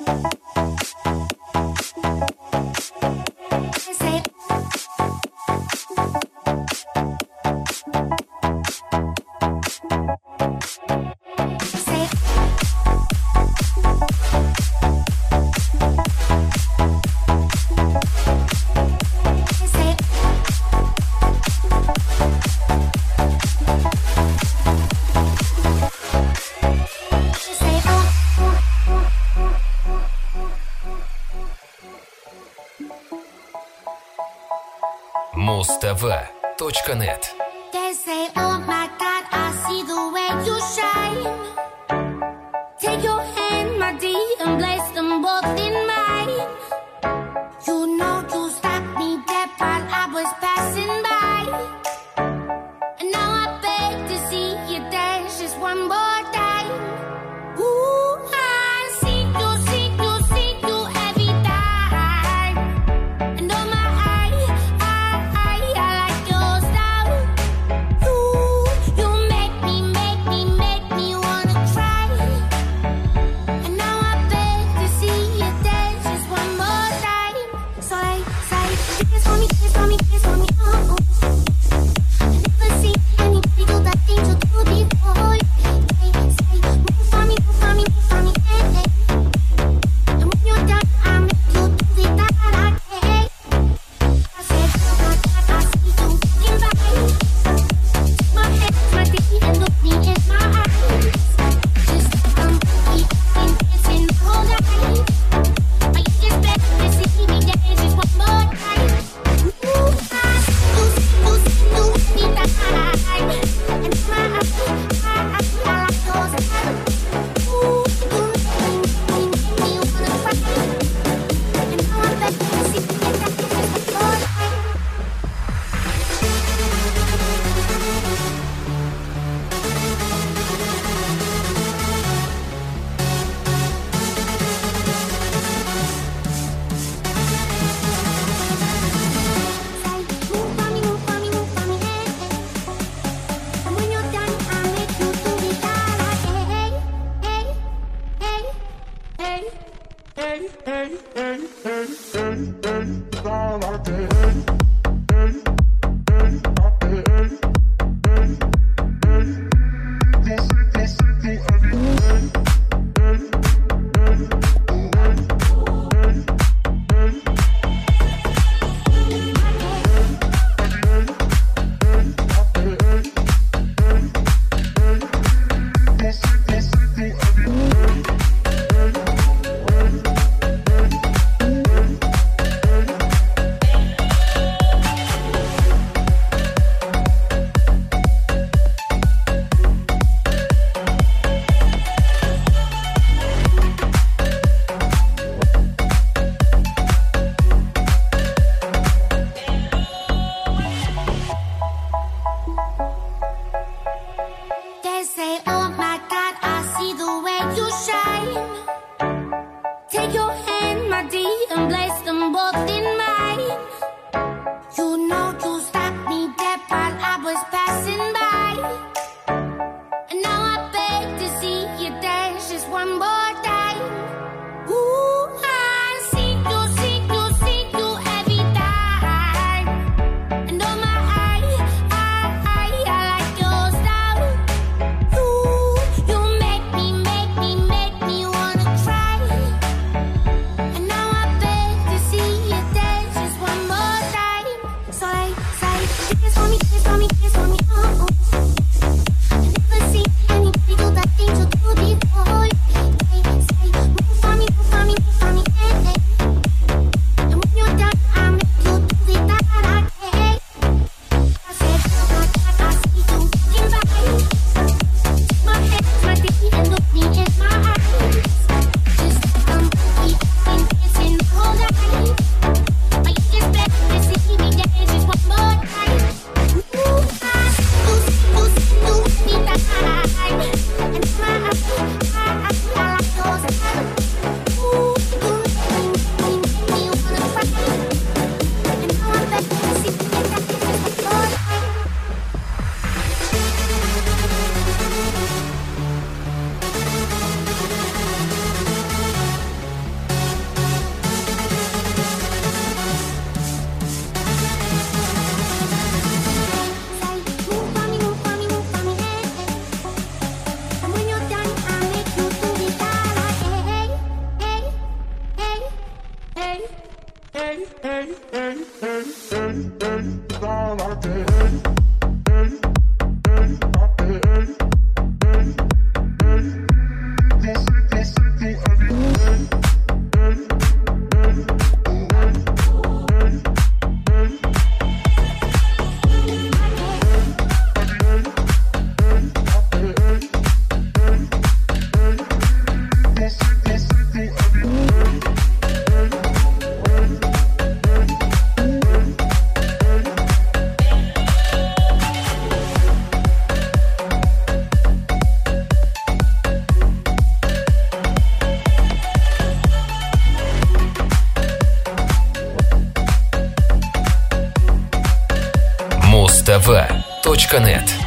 Mustava.net. They say, oh my God, I see the way you shine. Take your hand, my dear, and place them both in mine. You know you stopped me dead while I was passing by. And now I beg to see you dance just one more time. Ooh, I see you every time. And oh my, I like your style. You make me wanna try. And now I beg to see you dance just one more time. So they say, dance for me, dance for me, dance for me, oh. I never seen anybody do the things you do before. They say, move for me, move for me, move for me, hey, hey. And when you're done, I make you do it that hey. I said, oh my God, I see you walking by. Take my hand, my feet, and look me in my eyes. Just keep dancing the whole night. But you just beg to see me dance just one more time. Ooh, I see you every time. And my I like your style. Ooh, you make me wanna try. And now I beg to see you dance just one more time. Move for me, hey, hey. And when you're done, I make you do it that hey, They say, oh my God, I see the way you shine. Take your hand, my dear, and place them both in mine. You know you stopped me dead while I was passing by. And now I beg to see you dance just one more time. Ooh, I see you every time. And oh my, I like your style. You make me rtv.net.